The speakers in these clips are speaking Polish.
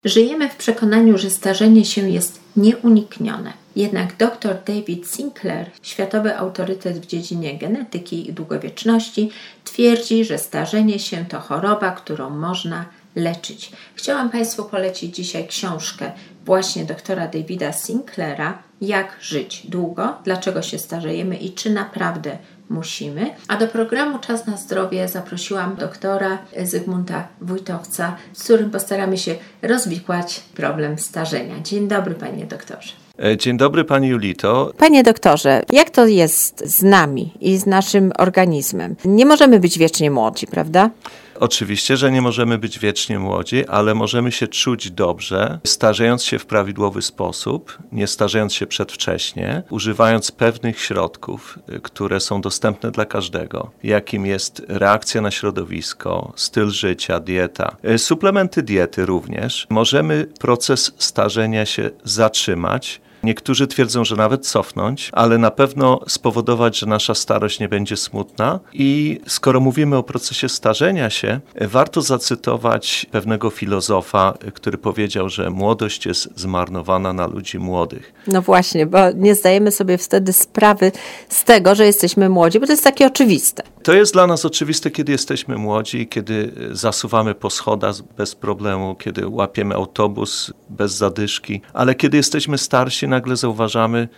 Żyjemy w przekonaniu, że starzenie się jest nieuniknione. Jednak dr David Sinclair, światowy autorytet w dziedzinie genetyki i długowieczności, twierdzi, że starzenie się to choroba, którą można leczyć. Chciałam Państwu polecić dzisiaj książkę właśnie doktora Davida Sinclaira Jak żyć długo, dlaczego się starzejemy i czy naprawdę musimy. A do programu Czas na zdrowie zaprosiłam doktora Zygmunta Wójtowca, z którym postaramy się rozwikłać problem starzenia. Dzień dobry, panie doktorze. Dzień dobry, pani Julito. Panie doktorze, jak to jest z nami i z naszym organizmem? Nie możemy być wiecznie młodzi, prawda? Oczywiście, że nie możemy być wiecznie młodzi, ale możemy się czuć dobrze, starzejąc się w prawidłowy sposób, nie starzejąc się przedwcześnie, używając pewnych środków, które są dostępne dla każdego, jakim jest reakcja na środowisko, styl życia, dieta, suplementy diety również. Możemy proces starzenia się zatrzymać. Niektórzy twierdzą, że nawet cofnąć, ale na pewno spowodować, że nasza starość nie będzie smutna. I skoro mówimy o procesie starzenia się, warto zacytować pewnego filozofa, który powiedział, że młodość jest zmarnowana na ludzi młodych. No właśnie, bo nie zdajemy sobie wtedy sprawy z tego, że jesteśmy młodzi, bo to jest takie oczywiste. To jest dla nas oczywiste, kiedy jesteśmy młodzi, kiedy zasuwamy po schodach bez problemu, kiedy łapiemy autobus bez zadyszki, ale kiedy jesteśmy starsi, nagle zauważamy,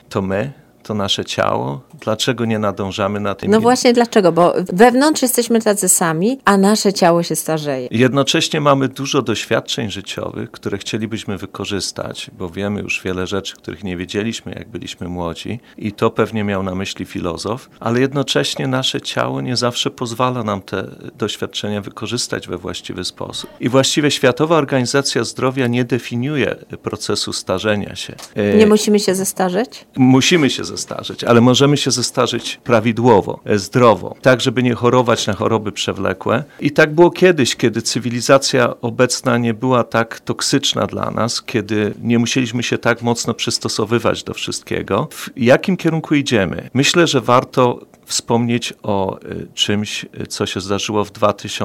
to nasze ciało, dlaczego nie nadążamy na tym? No właśnie dlaczego, bo wewnątrz jesteśmy tacy sami, a nasze ciało się starzeje. Jednocześnie mamy dużo doświadczeń życiowych, które chcielibyśmy wykorzystać, bo wiemy już wiele rzeczy, których nie wiedzieliśmy, jak byliśmy młodzi i to pewnie miał na myśli filozof, ale jednocześnie nasze ciało nie zawsze pozwala nam te doświadczenia wykorzystać we właściwy sposób. I właściwie Światowa Organizacja Zdrowia nie definiuje procesu starzenia się. Nie musimy się zestarzeć? Musimy się zestarzeć, ale możemy się zestarzeć prawidłowo, zdrowo, tak żeby nie chorować na choroby przewlekłe. I tak było kiedyś, kiedy cywilizacja obecna nie była tak toksyczna dla nas, kiedy nie musieliśmy się tak mocno przystosowywać do wszystkiego. W jakim kierunku idziemy? Myślę, że warto wspomnieć o czymś, co się zdarzyło w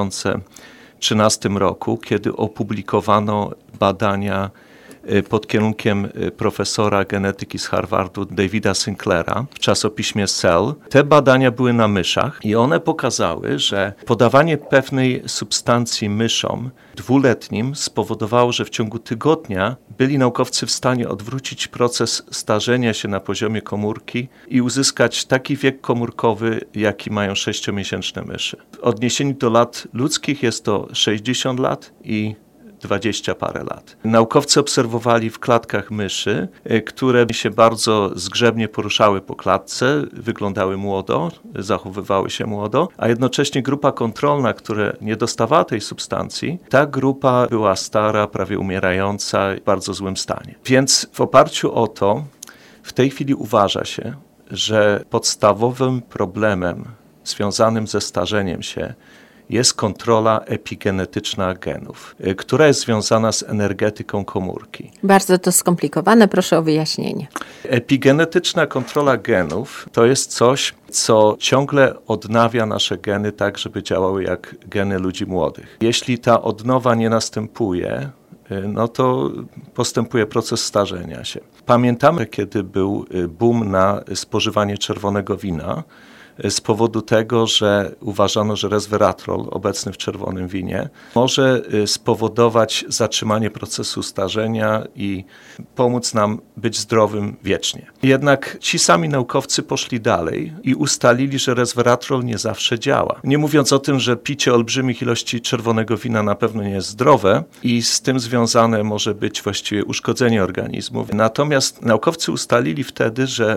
2013 roku, kiedy opublikowano badania pod kierunkiem profesora genetyki z Harvardu Davida Sinclaira w czasopiśmie Cell. Te badania były na myszach i one pokazały, że podawanie pewnej substancji myszom 2-letnim spowodowało, że w ciągu tygodnia byli naukowcy w stanie odwrócić proces starzenia się na poziomie komórki i uzyskać taki wiek komórkowy, jaki mają 6-miesięczne myszy. W odniesieniu do lat ludzkich jest to 60 lat i 20 parę lat. Naukowcy obserwowali w klatkach myszy, które się bardzo zgrzebnie poruszały po klatce, wyglądały młodo, zachowywały się młodo, a jednocześnie grupa kontrolna, która nie dostawała tej substancji, ta grupa była stara, prawie umierająca, w bardzo złym stanie. Więc w oparciu o to w tej chwili uważa się, że podstawowym problemem związanym ze starzeniem się jest kontrola epigenetyczna genów, która jest związana z energetyką komórki. Bardzo to skomplikowane, proszę o wyjaśnienie. Epigenetyczna kontrola genów to jest coś, co ciągle odnawia nasze geny tak, żeby działały jak geny ludzi młodych. Jeśli ta odnowa nie następuje, no to postępuje proces starzenia się. Pamiętamy, kiedy był boom na spożywanie czerwonego wina, z powodu tego, że uważano, że resveratrol obecny w czerwonym winie może spowodować zatrzymanie procesu starzenia i pomóc nam być zdrowym wiecznie. Jednak ci sami naukowcy poszli dalej i ustalili, że resveratrol nie zawsze działa. Nie mówiąc o tym, że picie olbrzymich ilości czerwonego wina na pewno nie jest zdrowe i z tym związane może być właściwie uszkodzenie organizmu. Natomiast naukowcy ustalili wtedy, że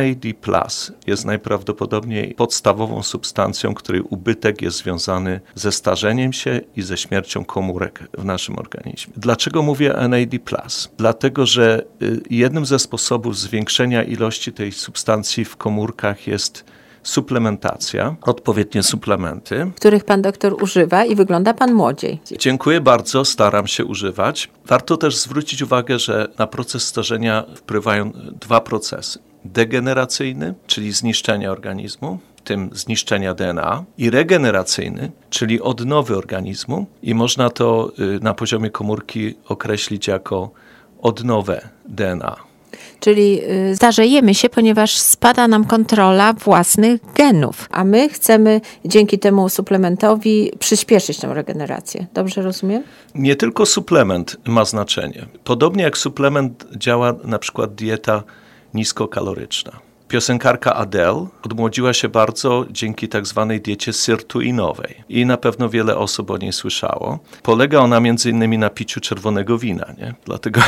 NAD+ jest najprawdopodobniej podstawową substancją, której ubytek jest związany ze starzeniem się i ze śmiercią komórek w naszym organizmie. Dlaczego mówię NAD+? Dlatego, że jednym ze sposobów zwiększenia ilości tej substancji w komórkach jest suplementacja, odpowiednie suplementy. Których pan doktor używa i wygląda pan młodziej. Dziękuję bardzo, staram się używać. Warto też zwrócić uwagę, że na proces starzenia wpływają 2 procesy. Degeneracyjny, czyli zniszczenie organizmu, tym zniszczenia DNA, i regeneracyjny, czyli odnowy organizmu, i można to na poziomie komórki określić jako odnowę DNA. Czyli starzejemy się, ponieważ spada nam kontrola własnych genów, a my chcemy dzięki temu suplementowi przyspieszyć tę regenerację. Dobrze rozumiem? Nie tylko suplement ma znaczenie. Podobnie jak suplement działa na przykład dieta niskokaloryczna. Piosenkarka Adele odmłodziła się bardzo dzięki tak zwanej diecie sirtuinowej i na pewno wiele osób o niej słyszało. Polega ona między innymi na piciu czerwonego wina, nie? Dlatego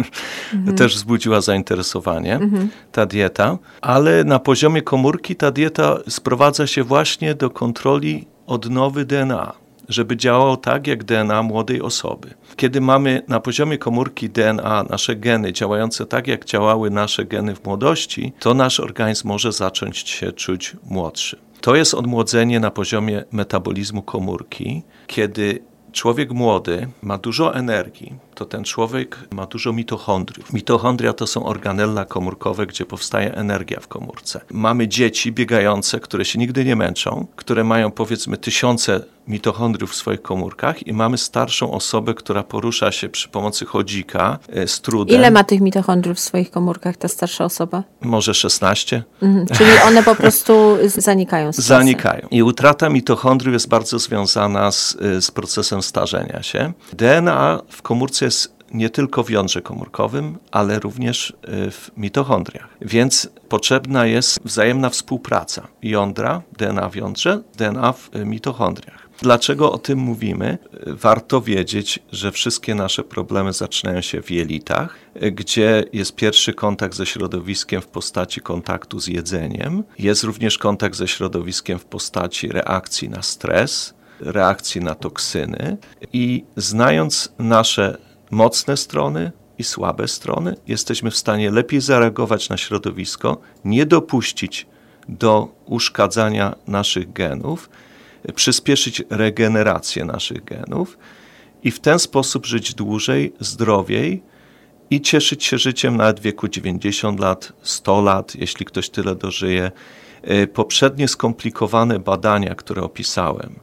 też wzbudziła zainteresowanie ta dieta, ale na poziomie komórki ta dieta sprowadza się właśnie do kontroli odnowy DNA, żeby działało tak jak DNA młodej osoby. Kiedy mamy na poziomie komórki DNA nasze geny działające tak, jak działały nasze geny w młodości, to nasz organizm może zacząć się czuć młodszy. To jest odmłodzenie na poziomie metabolizmu komórki, kiedy człowiek młody ma dużo energii, to ten człowiek ma dużo mitochondriów. Mitochondria to są organella komórkowe, gdzie powstaje energia w komórce. Mamy dzieci biegające, które się nigdy nie męczą, które mają powiedzmy 1000 mitochondriów w swoich komórkach, i mamy starszą osobę, która porusza się przy pomocy chodzika z trudem. Ile ma tych mitochondriów w swoich komórkach ta starsza osoba? Może 16. Czyli one po prostu zanikają z czasem. Zanikają. I utrata mitochondriów jest bardzo związana z procesem starzenia się. DNA w komórce jest nie tylko w jądrze komórkowym, ale również w mitochondriach. Więc potrzebna jest wzajemna współpraca jądra, DNA w jądrze, DNA w mitochondriach. Dlaczego o tym mówimy? Warto wiedzieć, że wszystkie nasze problemy zaczynają się w jelitach, gdzie jest pierwszy kontakt ze środowiskiem w postaci kontaktu z jedzeniem. Jest również kontakt ze środowiskiem w postaci reakcji na stres, reakcji na toksyny, i znając nasze mocne strony i słabe strony, jesteśmy w stanie lepiej zareagować na środowisko, nie dopuścić do uszkadzania naszych genów, przyspieszyć regenerację naszych genów i w ten sposób żyć dłużej, zdrowiej i cieszyć się życiem nawet w wieku 90 lat, 100 lat, jeśli ktoś tyle dożyje. Poprzednie skomplikowane badania, które opisałem,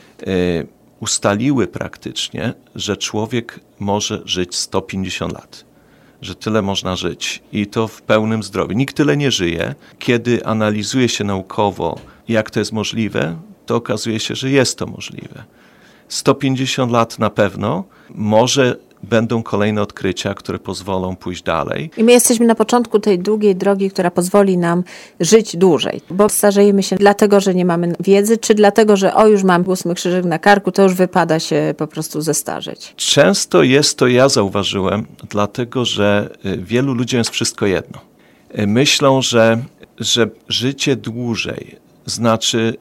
ustaliły praktycznie, że człowiek może żyć 150 lat, że tyle można żyć i to w pełnym zdrowiu. Nikt tyle nie żyje. Kiedy analizuje się naukowo, jak to jest możliwe, to okazuje się, że jest to możliwe. 150 lat na pewno, może będą kolejne odkrycia, które pozwolą pójść dalej. I my jesteśmy na początku tej długiej drogi, która pozwoli nam żyć dłużej. Bo starzejemy się dlatego, że nie mamy wiedzy, czy dlatego, że już mam 8 krzyżyk na karku, to już wypada się po prostu zestarzeć. Często jest to, ja zauważyłem, dlatego, że wielu ludziom jest wszystko jedno. Myślą, że życie dłużej znaczy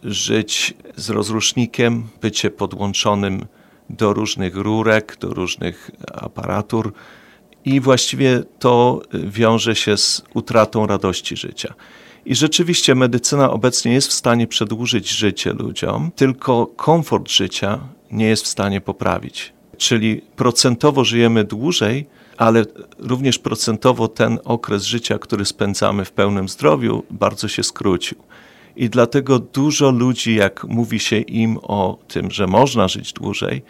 żyć z rozrusznikiem, bycie podłączonym do różnych rurek, do różnych aparatur, i właściwie to wiąże się z utratą radości życia. I rzeczywiście medycyna obecnie jest w stanie przedłużyć życie ludziom, tylko komfort życia nie jest w stanie poprawić. Czyli procentowo żyjemy dłużej, ale również procentowo ten okres życia, który spędzamy w pełnym zdrowiu, bardzo się skrócił. I dlatego dużo ludzi, jak mówi się im o tym, że można żyć dłużej,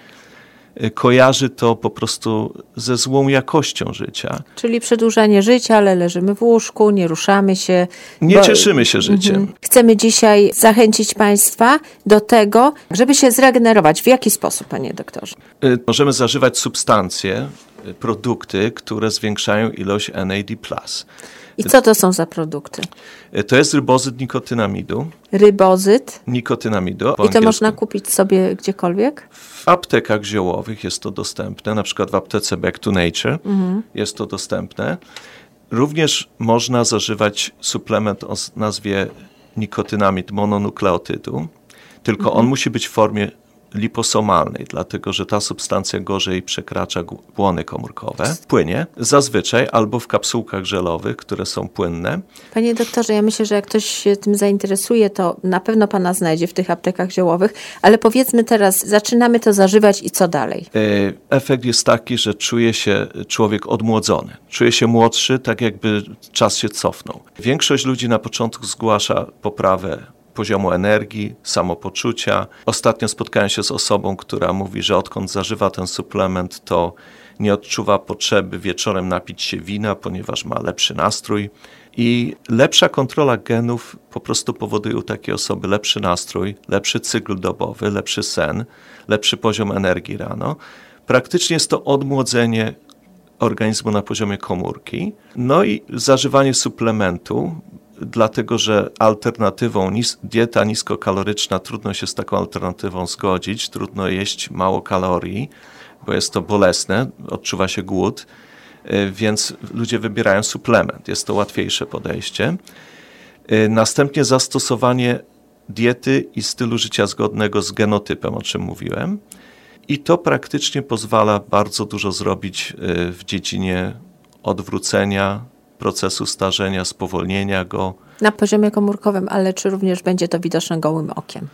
kojarzy to po prostu ze złą jakością życia. Czyli przedłużanie życia, ale leżymy w łóżku, nie ruszamy się. Nie cieszymy się życiem. Chcemy dzisiaj zachęcić Państwa do tego, żeby się zregenerować. W jaki sposób, panie doktorze? Możemy zażywać substancje, produkty, które zwiększają ilość NAD+. I co to są za produkty? To jest rybozyt nikotynamidu. Rybozyt? Nikotynamidu. I to można kupić sobie gdziekolwiek? W aptekach ziołowych jest to dostępne, na przykład w aptece Back to Nature jest to dostępne. Również można zażywać suplement o nazwie nikotynamid mononukleotydu, tylko on musi być w formie liposomalnej, dlatego że ta substancja gorzej przekracza błony komórkowe. Płynie zazwyczaj albo w kapsułkach żelowych, które są płynne. Panie doktorze, ja myślę, że jak ktoś się tym zainteresuje, to na pewno pana znajdzie w tych aptekach ziołowych, ale powiedzmy teraz, zaczynamy to zażywać i co dalej? Efekt jest taki, że czuje się człowiek odmłodzony. Czuje się młodszy, tak jakby czas się cofnął. Większość ludzi na początku zgłasza poprawę poziomu energii, samopoczucia. Ostatnio spotkałem się z osobą, która mówi, że odkąd zażywa ten suplement, to nie odczuwa potrzeby wieczorem napić się wina, ponieważ ma lepszy nastrój. I lepsza kontrola genów po prostu powoduje u takiej osoby lepszy nastrój, lepszy cykl dobowy, lepszy sen, lepszy poziom energii rano. Praktycznie jest to odmłodzenie organizmu na poziomie komórki. No i zażywanie suplementu, dlatego że alternatywą dieta niskokaloryczna, trudno się z taką alternatywą zgodzić, trudno jeść mało kalorii, bo jest to bolesne, odczuwa się głód, więc ludzie wybierają suplement. Jest to łatwiejsze podejście. Następnie zastosowanie diety i stylu życia zgodnego z genotypem, o czym mówiłem. I to praktycznie pozwala bardzo dużo zrobić w dziedzinie odwrócenia procesu starzenia, spowolnienia go. Na poziomie komórkowym, ale czy również będzie to widoczne gołym okiem?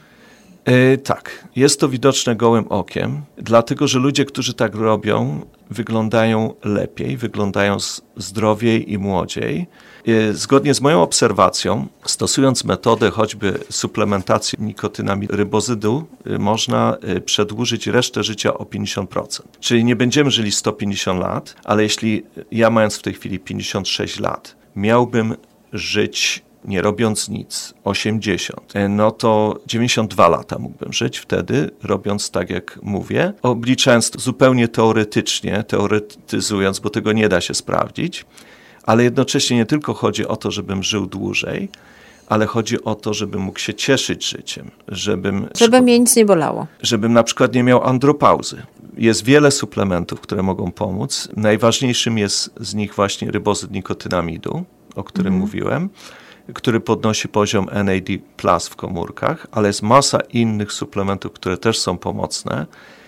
Tak, jest to widoczne gołym okiem, dlatego że ludzie, którzy tak robią, wyglądają lepiej, wyglądają zdrowiej i młodziej. Zgodnie z moją obserwacją, stosując metodę choćby suplementacji nikotynami rybozydu, można przedłużyć resztę życia o 50%. Czyli nie będziemy żyli 150 lat, ale jeśli ja, mając w tej chwili 56 lat, miałbym żyć nie robiąc nic, 80, no to 92 lata mógłbym żyć wtedy, robiąc tak jak mówię, obliczając zupełnie teoretyzując, bo tego nie da się sprawdzić, ale jednocześnie nie tylko chodzi o to, żebym żył dłużej, ale chodzi o to, żebym mógł się cieszyć życiem. Żeby mnie nic nie bolało. Żebym na przykład nie miał andropauzy. Jest wiele suplementów, które mogą pomóc. Najważniejszym jest z nich właśnie rybozyd nikotynamidu, o którym mówiłem, który podnosi poziom NAD+ w komórkach, ale jest masa innych suplementów, które też są pomocne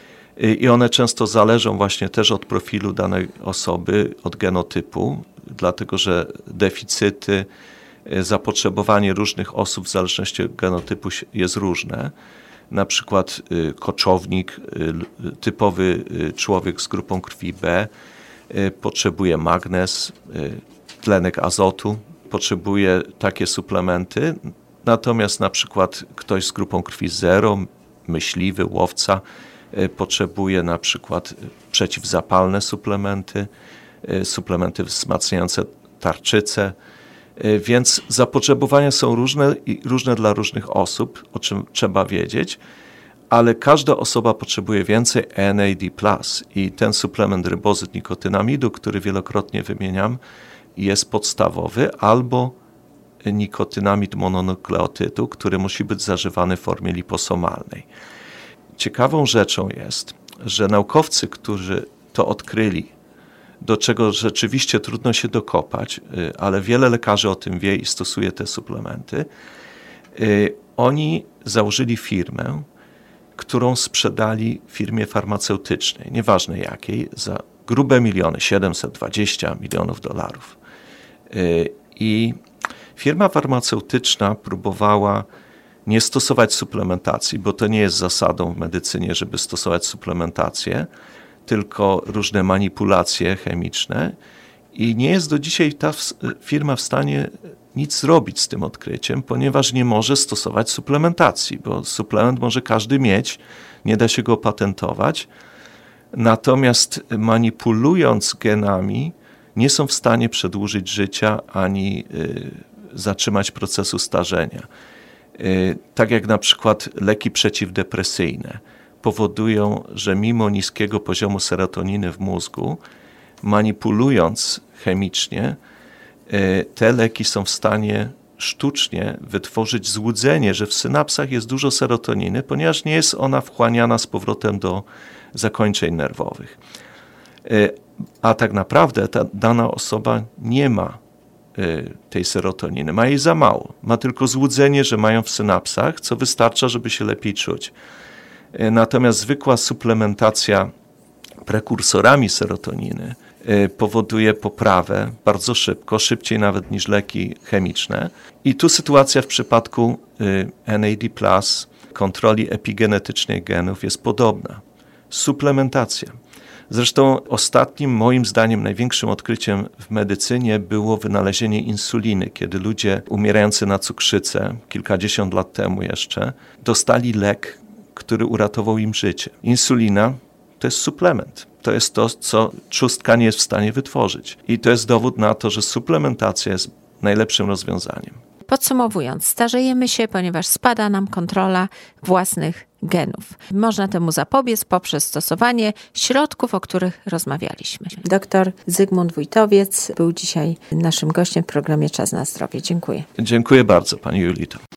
i one często zależą właśnie też od profilu danej osoby, od genotypu, dlatego że deficyty, zapotrzebowanie różnych osób w zależności od genotypu jest różne. Na przykład koczownik, typowy człowiek z grupą krwi B potrzebuje magnez, tlenek azotu, potrzebuje takie suplementy, natomiast na przykład ktoś z grupą krwi 0, myśliwy, łowca, potrzebuje na przykład przeciwzapalne suplementy, suplementy wzmacniające tarczycę, więc zapotrzebowania są różne i różne dla różnych osób, o czym trzeba wiedzieć, ale każda osoba potrzebuje więcej NAD+, i ten suplement rybozyd nikotynamidu, który wielokrotnie wymieniam, jest podstawowy, albo nikotynamid mononukleotydu, który musi być zażywany w formie liposomalnej. Ciekawą rzeczą jest, że naukowcy, którzy to odkryli, do czego rzeczywiście trudno się dokopać, ale wiele lekarzy o tym wie i stosuje te suplementy, oni założyli firmę, którą sprzedali firmie farmaceutycznej, nieważne jakiej, za grube miliony, 720 milionów dolarów. I firma farmaceutyczna próbowała nie stosować suplementacji, bo to nie jest zasadą w medycynie, żeby stosować suplementację, tylko różne manipulacje chemiczne i nie jest do dzisiaj ta firma w stanie nic zrobić z tym odkryciem, ponieważ nie może stosować suplementacji, bo suplement może każdy mieć, nie da się go opatentować, natomiast manipulując genami nie są w stanie przedłużyć życia ani zatrzymać procesu starzenia. Tak jak na przykład leki przeciwdepresyjne powodują, że mimo niskiego poziomu serotoniny w mózgu, manipulując chemicznie, te leki są w stanie sztucznie wytworzyć złudzenie, że w synapsach jest dużo serotoniny, ponieważ nie jest ona wchłaniana z powrotem do zakończeń nerwowych. A tak naprawdę ta dana osoba nie ma tej serotoniny, ma jej za mało. Ma tylko złudzenie, że mają w synapsach, co wystarcza, żeby się lepiej czuć. Natomiast zwykła suplementacja prekursorami serotoniny powoduje poprawę bardzo szybko, szybciej nawet niż leki chemiczne. I tu sytuacja w przypadku NAD+, kontroli epigenetycznej genów jest podobna. Suplementacja. Zresztą ostatnim, moim zdaniem, największym odkryciem w medycynie było wynalezienie insuliny, kiedy ludzie umierający na cukrzycę, kilkadziesiąt lat temu jeszcze, dostali lek, który uratował im życie. Insulina to jest suplement. To jest to, co trzustka nie jest w stanie wytworzyć. I to jest dowód na to, że suplementacja jest najlepszym rozwiązaniem. Podsumowując, starzejemy się, ponieważ spada nam kontrola własnych genów. Można temu zapobiec poprzez stosowanie środków, o których rozmawialiśmy. Dr Zygmunt Wójtowiec był dzisiaj naszym gościem w programie Czas na zdrowie. Dziękuję. Dziękuję bardzo, pani Julito.